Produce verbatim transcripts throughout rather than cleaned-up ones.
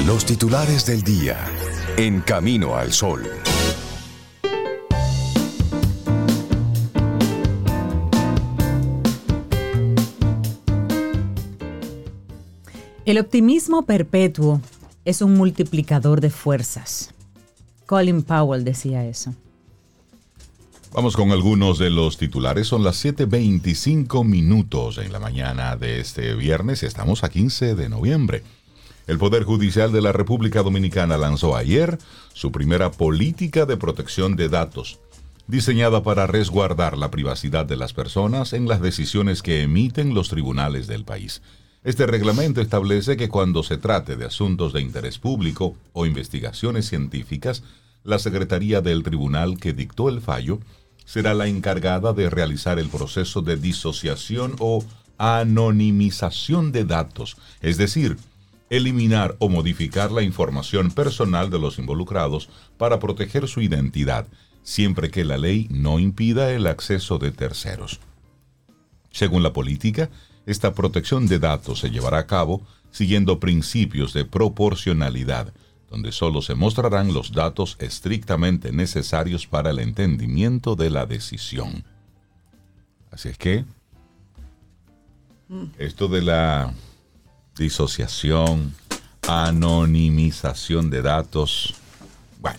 Los titulares del día en Camino al Sol. El optimismo perpetuo es un multiplicador de fuerzas. Colin Powell decía eso. Vamos con algunos de los titulares. Son las siete veinticinco minutos en la mañana de este viernes y estamos a quince de noviembre. El Poder Judicial de la República Dominicana lanzó ayer su primera política de protección de datos, diseñada para resguardar la privacidad de las personas en las decisiones que emiten los tribunales del país. Este reglamento establece que cuando se trate de asuntos de interés público o investigaciones científicas, la Secretaría del Tribunal que dictó el fallo será la encargada de realizar el proceso de disociación o anonimización de datos, es decir, eliminar o modificar la información personal de los involucrados para proteger su identidad, siempre que la ley no impida el acceso de terceros. Según la política, esta protección de datos se llevará a cabo siguiendo principios de proporcionalidad, donde solo se mostrarán los datos estrictamente necesarios para el entendimiento de la decisión. Así es que, esto de la disociación, anonimización de datos, bueno,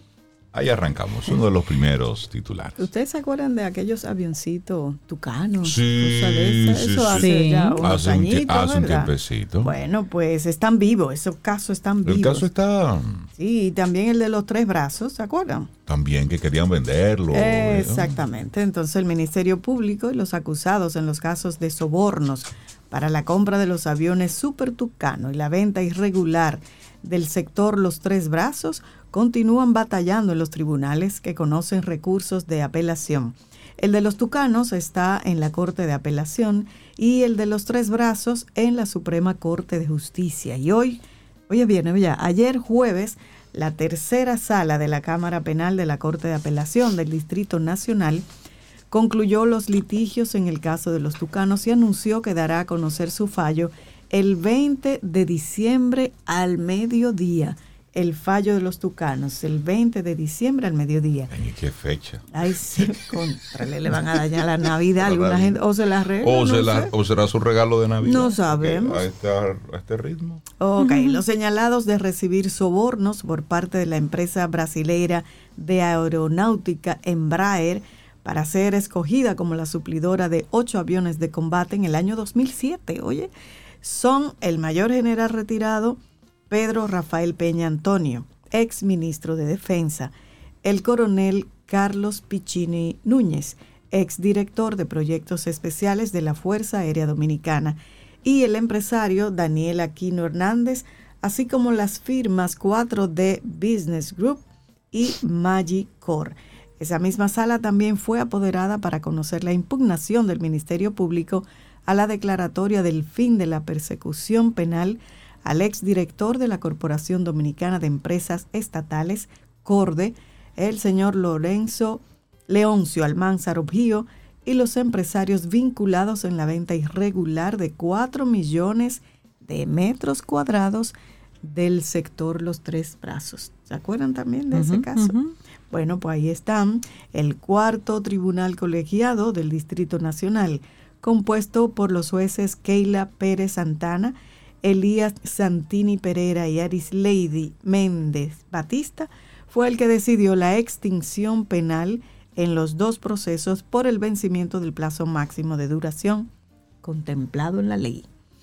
ahí arrancamos, uno de los primeros titulares. ¿Ustedes se acuerdan de aquellos avioncitos tucanos? Sí, de sí, Eso sí. hace Sí. ya unos Hace un, tie- añitos, hace un ¿verdad? tiempecito. Bueno, pues están vivos, esos casos están vivos. El caso está Sí, y también el de los tres brazos, ¿se acuerdan? también que querían venderlo. Exactamente. Entonces el Ministerio Público y los acusados en los casos de sobornos para la compra de los aviones Super Tucano y la venta irregular del sector Los Tres Brazos continúan batallando en los tribunales que conocen recursos de apelación. El de los Tucanos está en la Corte de Apelación y el de los Tres Brazos en la Suprema Corte de Justicia. Y hoy, oye bien, ya, ayer jueves, la tercera sala de la Cámara Penal de la Corte de Apelación del Distrito Nacional concluyó los litigios en el caso de los Tucanos y anunció que dará a conocer su fallo el veinte de diciembre al mediodía. El fallo de los Tucanos, el veinte de diciembre al mediodía. Ay, ¿qué fecha? Ay, sí, contrale, le van a dañar la Navidad a alguna gente, o se la arregla, O, no se la- sé. o será su regalo de Navidad. No sabemos. A este, a este ritmo. Ok, los señalados de recibir sobornos por parte de la empresa brasileira de aeronáutica Embraer para ser escogida como la suplidora de ocho aviones de combate en el año dos mil siete, oye, son el mayor general retirado Pedro Rafael Peña Antonio, ex ministro de Defensa, el coronel Carlos Piccini Núñez, ex director de proyectos especiales de la Fuerza Aérea Dominicana, y el empresario Daniel Aquino Hernández, así como las firmas cuatro D Business Group y Magicor. Esa misma sala también fue apoderada para conocer la impugnación del Ministerio Público a la declaratoria del fin de la persecución penal al exdirector de la Corporación Dominicana de Empresas Estatales, CORDE, el señor Lorenzo Leoncio Almanzar Objío, y los empresarios vinculados en la venta irregular de cuatro millones de metros cuadrados del sector Los Tres Brazos. ¿Se acuerdan también de Uh-huh, ese caso? uh-huh. Bueno, pues ahí están el cuarto tribunal colegiado del Distrito Nacional, compuesto por los jueces Keila Pérez Santana, Elías Santini Pereira y Arisleidy Méndez Batista, fue el que decidió la extinción penal en los dos procesos por el vencimiento del plazo máximo de duración contemplado en la ley.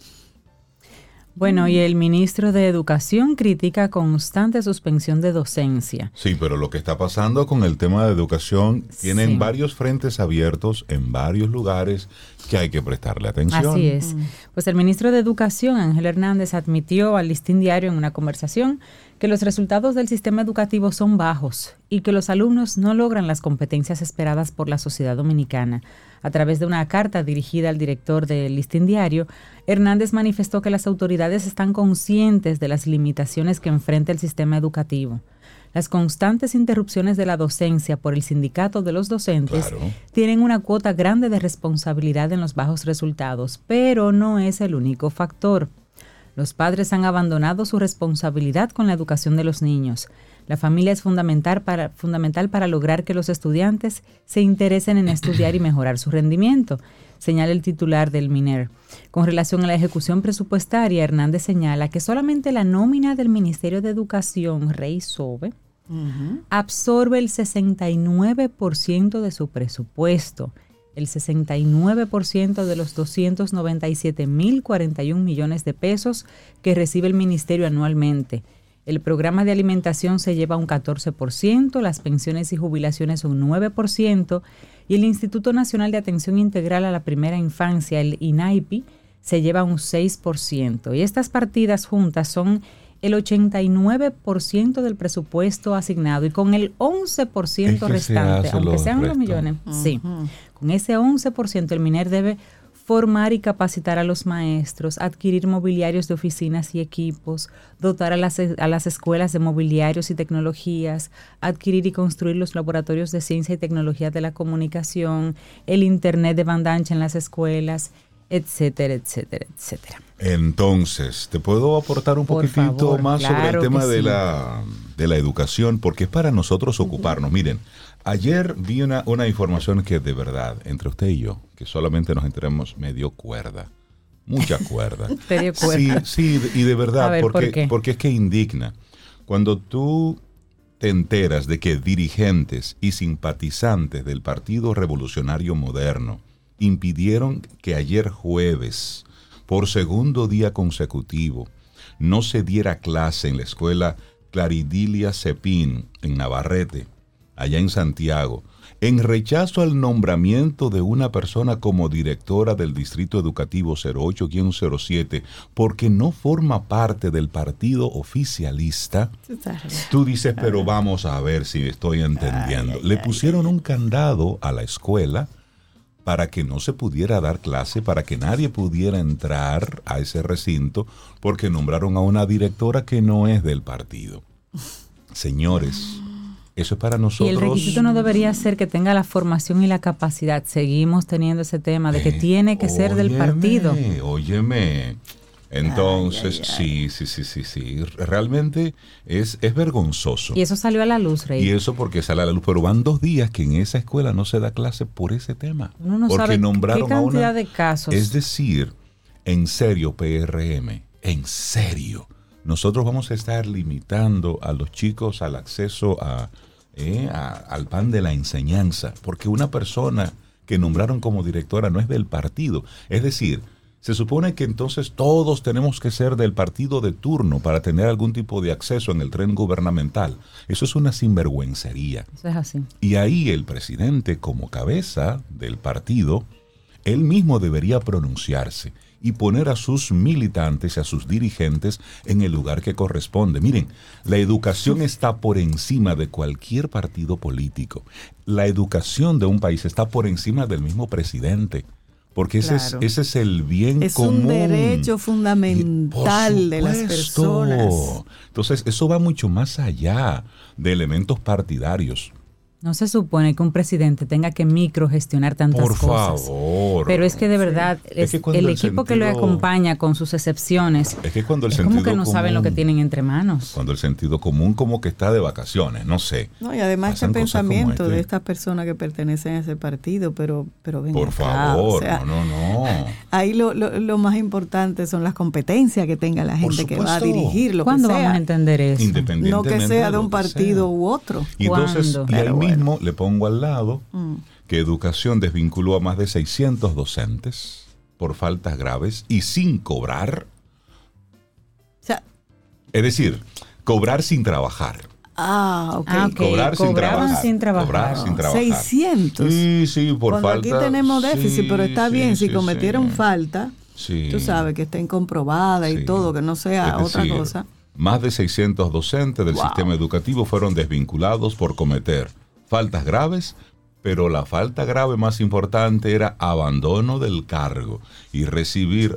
Bueno, y el ministro de Educación critica constante suspensión de docencia. Sí, pero lo que está pasando con el tema de educación, tienen Sí. varios frentes abiertos en varios lugares que hay que prestarle atención. Así es. Pues el ministro de Educación, Ángel Hernández, admitió al Listín Diario en una conversación que los resultados del sistema educativo son bajos y que los alumnos no logran las competencias esperadas por la sociedad dominicana. A través de una carta dirigida al director del Listín Diario, Hernández manifestó que las autoridades están conscientes de las limitaciones que enfrenta el sistema educativo. Las constantes interrupciones de la docencia por el sindicato de los docentes Claro. tienen una cuota grande de responsabilidad en los bajos resultados, pero no es el único factor. Los padres han abandonado su responsabilidad con la educación de los niños. La familia es fundamental para, fundamental para lograr que los estudiantes se interesen en estudiar y mejorar su rendimiento, señala el titular del MINER. Con relación a la ejecución presupuestaria, Hernández señala que solamente la nómina del Ministerio de Educación, Rey Sobe, uh-huh. absorbe el sesenta y nueve por ciento de su presupuesto, el sesenta y nueve por ciento de los doscientos noventa y siete mil cuarenta y un millones de pesos que recibe el ministerio anualmente. El programa de alimentación se lleva un catorce por ciento, las pensiones y jubilaciones un nueve por ciento y el Instituto Nacional de Atención Integral a la Primera Infancia, el INAIPI, se lleva un seis por ciento. Y estas partidas juntas son el ochenta y nueve por ciento del presupuesto asignado y con el once por ciento es que restante, se aunque sean los millones, uh-huh. sí, con ese once por ciento el MINER debe formar y capacitar a los maestros, adquirir mobiliarios de oficinas y equipos, dotar a las, a las escuelas de mobiliarios y tecnologías, adquirir y construir los laboratorios de ciencia y tecnología de la comunicación, el internet de banda ancha en las escuelas, etcétera, etcétera, etcétera. Entonces, ¿te puedo aportar un Por poquitito favor, más claro sobre el tema sí. de la de la educación? Porque es para nosotros ocuparnos. Uh-huh. Miren, ayer vi una, una información que de verdad, entre usted y yo, que solamente nos enteramos, me dio cuerda. Mucha cuerda. ¿Te dio cuerda? Sí, sí, y de verdad, ver, porque, ¿por qué? porque es que indigna. Cuando tú te enteras de que dirigentes y simpatizantes del Partido Revolucionario Moderno impidieron que ayer jueves, por segundo día consecutivo, no se diera clase en la escuela Claridilia Cepín, en Navarrete, allá en Santiago, en rechazo al nombramiento de una persona como directora del Distrito Educativo cero ocho cero siete, porque no forma parte del partido oficialista. Tú dices, pero vamos a ver si estoy entendiendo. Le pusieron un candado a la escuela para que no se pudiera dar clase, para que nadie pudiera entrar a ese recinto, porque nombraron a una directora que no es del partido. Señores, eso es para nosotros. Y el requisito no debería ser que tenga la formación y la capacidad. Seguimos teniendo ese tema de que eh, tiene que óyeme, ser del partido. Óyeme, entonces, ay, ay, ay. sí, sí, sí, sí, sí. Realmente es, es vergonzoso. Y eso salió a la luz, Rey. Y eso porque sale a la luz, pero van dos días que en esa escuela no se da clase por ese tema. Uno no porque sabe nombraron qué cantidad a una, de casos. Es decir, en serio, P R M, en serio, nosotros vamos a estar limitando a los chicos al acceso a, eh, a, al pan de la enseñanza, porque una persona que nombraron como directora no es del partido. Es decir, se supone que entonces todos tenemos que ser del partido de turno para tener algún tipo de acceso en el tren gubernamental. Eso es una sinvergüencería. Eso es así. Y ahí el presidente, como cabeza del partido, él mismo debería pronunciarse y poner a sus militantes y a sus dirigentes en el lugar que corresponde. Miren, la educación está por encima de cualquier partido político. La educación de un país está por encima del mismo presidente. Porque ese, claro. es, ese es el bien es común. Es un derecho fundamental de las personas. Entonces, eso va mucho más allá de elementos partidarios. No se supone que un presidente tenga que microgestionar tantas Por cosas. Por favor. Pero es que de verdad, sí. es, es que el, el equipo sentido, que lo acompaña con sus excepciones, es, que cuando el es sentido como que no común, saben lo que tienen entre manos. Cuando el sentido común como que está de vacaciones, no sé. No, y además este pensamiento este. de estas personas que pertenecen a ese partido, pero, pero ven Por acá, favor, o sea, no, no, no. Ahí lo, lo, lo más importante son las competencias que tenga la gente que va a dirigir lo ¿Cuándo que sea. vamos a entender eso? Independientemente no que sea de un partido sea. u otro. Y entonces, ¿Cuándo? y ahí Pero mismo bueno. le pongo al lado mm. que Educación desvinculó a más de seiscientos docentes por faltas graves y sin cobrar. O sea, es decir, cobrar sin trabajar. Ah, ok. Ah, okay. Cobrar sin trabajar. sin trabajar. Cobrar sin trabajar. seiscientos. Sí, sí, por Cuando falta. Aquí tenemos déficit, sí, pero está sí, bien, sí, si cometieron sí. falta, sí. tú sabes que estén comprobadas sí. y todo, que no sea es otra decir, cosa. Más de seiscientos docentes del wow. sistema educativo fueron desvinculados por cometer faltas graves, pero la falta grave más importante era abandono del cargo y recibir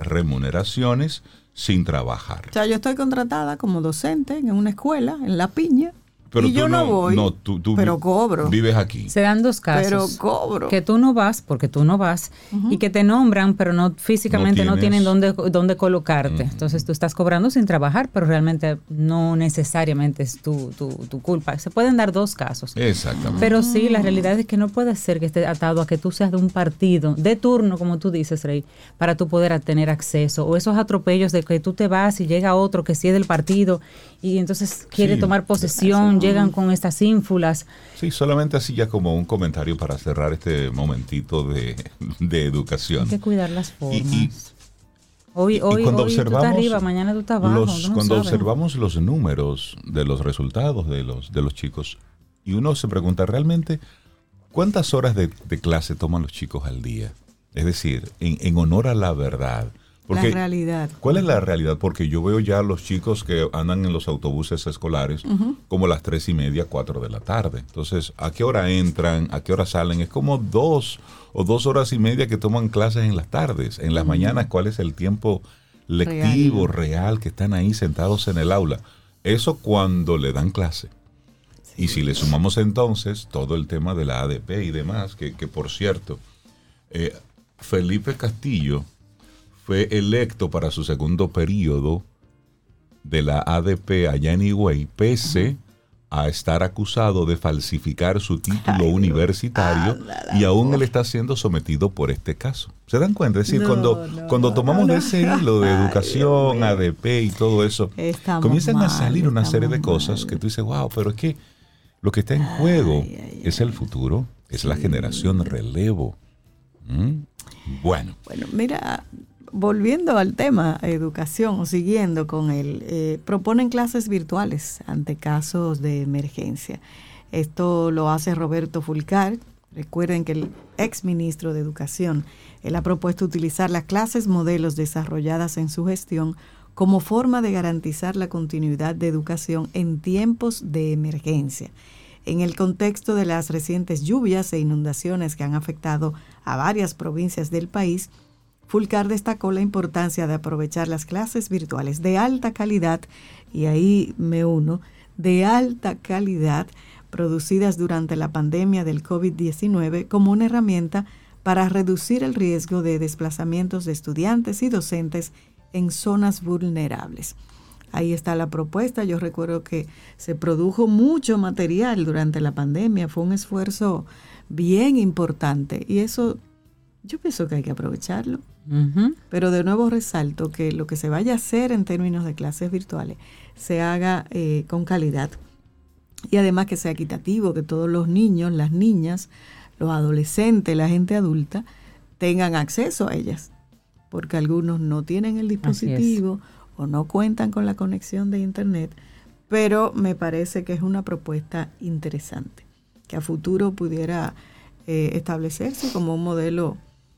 remuneraciones sin trabajar. O sea, yo estoy contratada como docente en una escuela, en La Piña, Pero y tú yo no, no voy, no, tú, tú pero cobro. Vives aquí. Se dan dos casos. Pero cobro. Que tú no vas porque tú no vas uh-huh. y que te nombran, pero no físicamente no, no tienen dónde, dónde colocarte. Uh-huh. Entonces tú estás cobrando sin trabajar, pero realmente no necesariamente es tu, tu, tu culpa. Se pueden dar dos casos. Exactamente. Pero sí, la realidad es que no puede ser que esté atado a que tú seas de un partido de turno, como tú dices, Rey, para tú poder tener acceso. O esos atropellos de que tú te vas y llega otro que sí es del partido y entonces quiere sí, tomar posesión, llegan con estas ínfulas. Sí, solamente así ya como un comentario para cerrar este momentito de, de educación. Hay que cuidar las formas. Y, y, hoy y hoy, cuando hoy observamos tú estás arriba, mañana tú estás abajo. Los, no cuando sabes. observamos los números de los resultados de los, de los chicos, y uno se pregunta realmente, ¿cuántas horas de, de clase toman los chicos al día? Es decir, en, en honor a la verdad. Porque, la realidad. ¿Cuál es la realidad? Porque yo veo ya los chicos que andan en los autobuses escolares uh-huh. como a las tres y media, cuatro de la tarde. Entonces, ¿a qué hora entran? ¿A qué hora salen? Es como dos o dos horas y media que toman clases en las tardes. En las uh-huh. mañanas, ¿cuál es el tiempo lectivo, real. real, que están ahí sentados en el aula? Eso cuando le dan clase. Sí. Y si le sumamos entonces todo el tema de la A D P y demás, que, que por cierto, eh, Felipe Castillo fue electo para su segundo periodo de la A D P allá en Higüey, pese a estar acusado de falsificar su título Ay, universitario no. y aún él está siendo sometido por este caso. ¿Se dan cuenta? Es decir, no, cuando, no, cuando tomamos no, no. de ese hilo de educación, Ay, A D P y todo eso, estamos comienzan mal, a salir una serie de cosas mal. que tú dices, wow, pero es que lo que está en juego ay, ay, es el futuro, es sí. la generación relevo. ¿Mm? Bueno. Bueno, mira... Volviendo al tema educación o siguiendo con él, eh, proponen clases virtuales ante casos de emergencia. Esto lo hace Roberto Fulcar. Recuerden que el ex ministro de Educación, él ha propuesto utilizar las clases modelos desarrolladas en su gestión como forma de garantizar la continuidad de educación en tiempos de emergencia. En el contexto de las recientes lluvias e inundaciones que han afectado a varias provincias del país, Fulcar destacó la importancia de aprovechar las clases virtuales de alta calidad, y ahí me uno, de alta calidad, producidas durante la pandemia del covid diecinueve como una herramienta para reducir el riesgo de desplazamientos de estudiantes y docentes en zonas vulnerables. Ahí está la propuesta. Yo recuerdo que se produjo mucho material durante la pandemia, fue un esfuerzo bien importante y eso yo pienso que hay que aprovecharlo. Uh-huh. Pero de nuevo resalto que lo que se vaya a hacer en términos de clases virtuales se haga eh, con calidad y además que sea equitativo, que todos los niños, las niñas, los adolescentes, la gente adulta tengan acceso a ellas, porque algunos no tienen el dispositivo o no cuentan con la conexión de internet, pero me parece que es una propuesta interesante que a futuro pudiera eh, establecerse como un modelo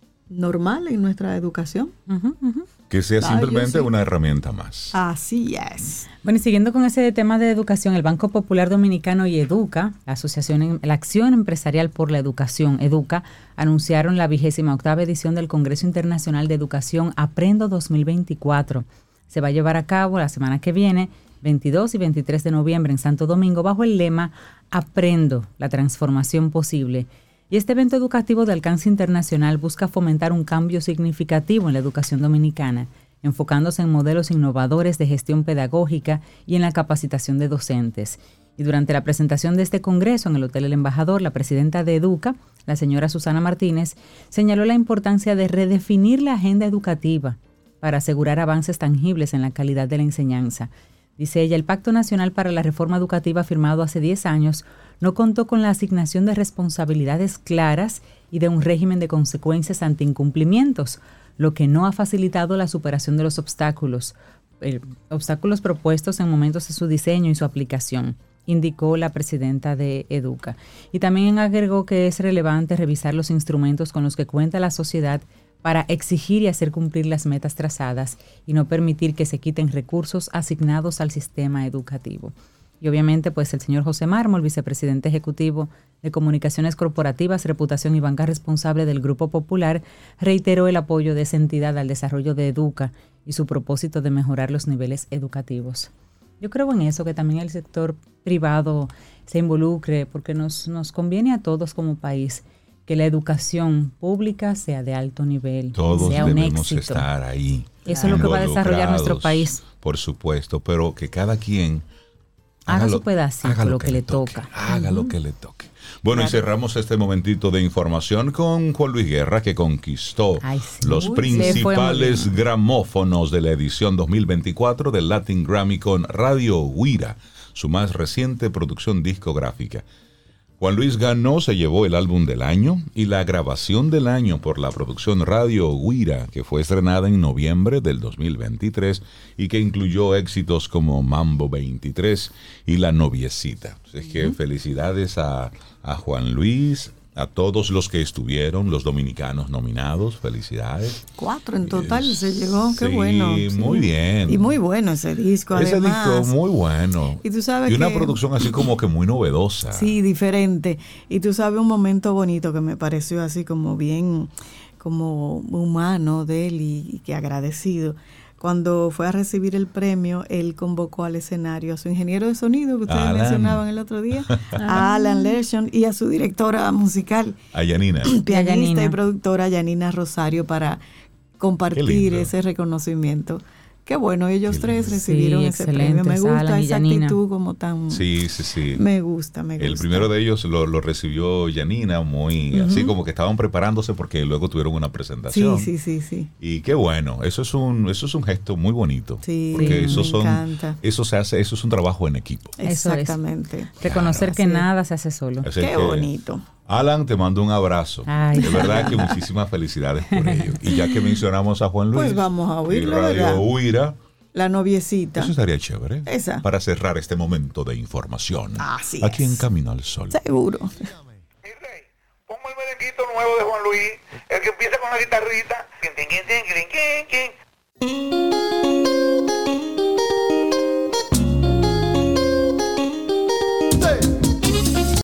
normal en nuestra educación. Uh-huh, uh-huh. Que sea Ay, simplemente sí. una herramienta más. Así es. Bueno, y siguiendo con ese tema de educación, el Banco Popular Dominicano y Educa, la Asociación, la Acción Empresarial por la Educación, Educa, anunciaron la vigésima octava edición del Congreso Internacional de Educación Aprendo dos mil veinticuatro. Se va a llevar a cabo la semana que viene, veintidós y veintitrés de noviembre en Santo Domingo, bajo el lema Aprendo, la transformación posible. Y este evento educativo de alcance internacional busca fomentar un cambio significativo en la educación dominicana, enfocándose en modelos innovadores de gestión pedagógica y en la capacitación de docentes. Y durante la presentación de este congreso en el Hotel El Embajador, la presidenta de Educa, la señora Susana Martínez, señaló la importancia de redefinir la agenda educativa para asegurar avances tangibles en la calidad de la enseñanza. Dice ella, el Pacto Nacional para la Reforma Educativa firmado hace diez años no contó con la asignación de responsabilidades claras y de un régimen de consecuencias ante incumplimientos, lo que no ha facilitado la superación de los obstáculos, eh, obstáculos propuestos en momentos de su diseño y su aplicación, indicó la presidenta de Educa. Y también agregó que es relevante revisar los instrumentos con los que cuenta la sociedad para exigir y hacer cumplir las metas trazadas y no permitir que se quiten recursos asignados al sistema educativo. Y obviamente, pues el señor José Mármol, vicepresidente ejecutivo de Comunicaciones Corporativas, Reputación y Banca Responsable del Grupo Popular, reiteró el apoyo de esa entidad al desarrollo de Educa y su propósito de mejorar los niveles educativos. Yo creo en eso, que también el sector privado se involucre, porque nos, nos conviene a todos como país que la educación pública sea de alto nivel, todos sea un debemos éxito. estar ahí. Eso es lo que va a desarrollar nuestro país. Por supuesto, pero que cada quien haga, haga lo, su pedacito, haga lo, lo que, que le toque, toca. Haga uh-huh. lo que le toque. Bueno, claro. Y cerramos este momentito de información con Juan Luis Guerra, que conquistó Ay, sí. los Uy, principales gramófonos de la edición dos mil veinticuatro del Latin Grammy con Radio Guira, su más reciente producción discográfica. Juan Luis ganó, se llevó el álbum del año y la grabación del año por la producción Radio Guira, que fue estrenada en noviembre del dos mil veintitrés y que incluyó éxitos como Mambo veintitrés y La Noviecita. Así que uh-huh. felicidades a, a Juan Luis, a todos los que estuvieron, los dominicanos nominados, felicidades. Cuatro en total es, se llegó, qué sí, bueno. Sí, muy bien. Y muy bueno ese disco, ese además. Ese disco muy bueno. Y tú sabes y una que, producción así como que muy novedosa. Sí, diferente. Y tú sabes un momento bonito que me pareció así como bien, como humano de él y, y que agradecido. Cuando fue a recibir el premio, él convocó al escenario a su ingeniero de sonido, que ustedes Alan. mencionaban el otro día, a Alan Lershon, y a su directora musical, a Yanina. pianista Yanina. y productora Yanina Rosario, para compartir ese reconocimiento. Qué bueno, ellos Qué tres recibieron sí, ese premio. Me gusta Alan esa actitud como tan... Sí, sí, sí. Me gusta, me gusta. El primero de ellos lo, lo recibió Yanina, muy uh-huh. así como que estaban preparándose porque luego tuvieron una presentación. Sí, sí, sí, sí. Y qué bueno, eso es un eso es un gesto muy bonito. Sí, porque sí, eso me son, encanta. Eso se hace, eso es un trabajo en equipo. Exactamente. Eso es. Reconocer claro, que nada se hace solo. Así qué bonito. Alan, te mando un abrazo. Ay. De verdad que muchísimas felicidades por ello. Y ya que mencionamos a Juan Luis, pues vamos a oírlo, y Radio ¿verdad? Huira, La Noviecita. Eso estaría chévere. Esa. Para cerrar este momento de información. Así Aquí es. en Camino al Sol. Seguro. Mi rey, pongo el merenguito nuevo de Juan Luis, el que empieza con la guitarrita. Sí.